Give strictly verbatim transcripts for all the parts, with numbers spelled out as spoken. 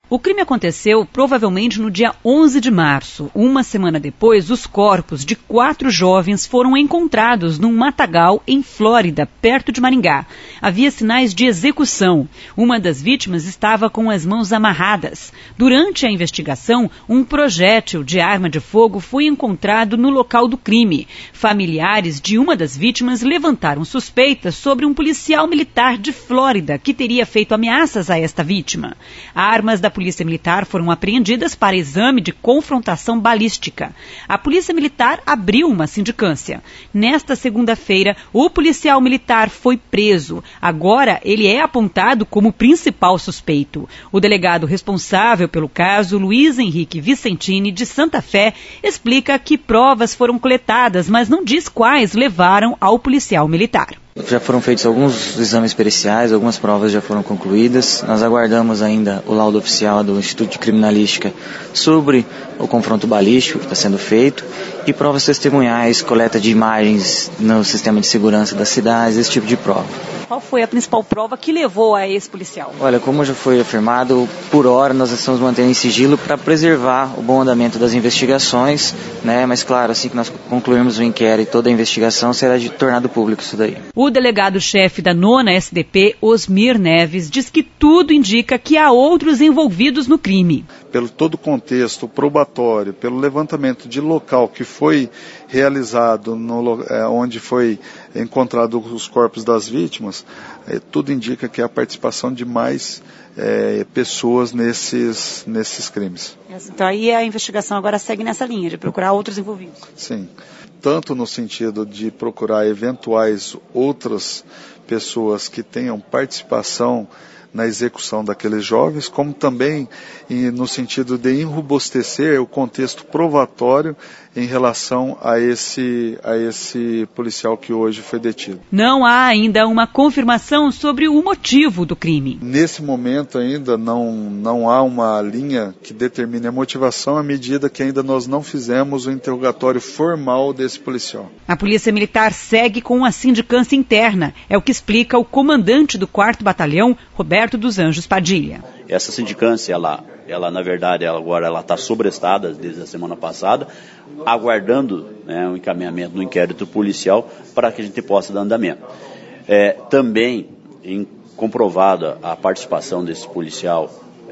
O crime aconteceu provavelmente no dia onze de março. Uma semana depois, os corpos de quatro jovens foram encontrados num matagal em Flórida, perto de Maringá. Havia sinais de execução. Uma das vítimas estava com as mãos amarradas. Durante a investigação, um projétil de arma de fogo foi encontrado no local do crime. Familiares de uma das vítimas levantaram suspeitas sobre um policial militar de Flórida que teria feito ameaças a esta vítima. Armas da Polícia Militar foram apreendidas para exame de confrontação balística. A Polícia Militar abriu uma sindicância. Nesta segunda-feira, o policial militar foi preso. Agora, ele é apontado como principal suspeito. O delegado responsável pelo caso, Luiz Henrique Vicentini, de Santa Fé, explica que provas foram coletadas, mas não diz quais levaram ao policial militar. Já foram feitos alguns exames periciais, algumas provas já foram concluídas. Nós aguardamos ainda o laudo oficial do Instituto de Criminalística sobre o confronto balístico que está sendo feito e provas testemunhais, coleta de imagens no sistema de segurança das cidades, esse tipo de prova. Qual foi a principal prova que levou a esse policial? Olha, como já foi afirmado, por hora nós estamos mantendo em sigilo para preservar o bom andamento das investigações, né? Mas claro, assim que nós concluirmos o inquérito e toda a investigação, será de tornado público isso daí. O delegado-chefe da nona S D P, Osmir Neves, diz que tudo indica que há outros envolvidos no crime. Pelo todo o contexto probatório, pelo levantamento de local que foi realizado, no, é, onde foi encontrado os corpos das vítimas, é, tudo indica que há a participação de mais é, pessoas nesses, nesses crimes. Então aí a investigação agora segue nessa linha, de procurar outros envolvidos. Sim, tanto no sentido de procurar eventuais outras pessoas que tenham participação na execução daqueles jovens, como também e no sentido de enrobustecer o contexto probatório em relação a esse, a esse policial que hoje foi detido. Não há ainda uma confirmação sobre o motivo do crime. Nesse momento ainda não, não há uma linha que determine a motivação à medida que ainda nós não fizemos o interrogatório formal desse policial. A Polícia Militar segue com a sindicância interna, é o que explica o comandante do quarto Batalhão, Roberto dos Anjos Padilha. Essa sindicância, ela, ela na verdade, ela, agora ela está sobrestada desde a semana passada, aguardando, né, um encaminhamento no inquérito policial para que a gente possa dar andamento. É, também, em comprovada a participação desse policial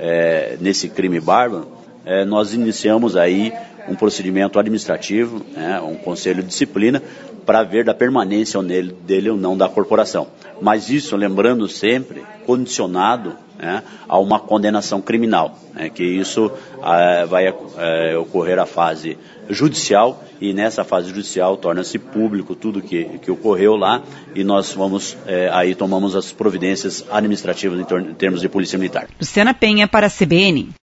é, nesse crime bárbaro, é, nós iniciamos aí um procedimento administrativo, né, um conselho de disciplina, para ver da permanência nele, dele ou não da corporação. Mas isso, lembrando sempre, condicionado, né, a uma condenação criminal, né, que isso ah, vai ah, ocorrer a fase judicial e nessa fase judicial torna-se público tudo que, que ocorreu lá e nós vamos, eh, aí tomamos as providências administrativas em, torno, em termos de polícia militar. Luciana Penha para a C B N.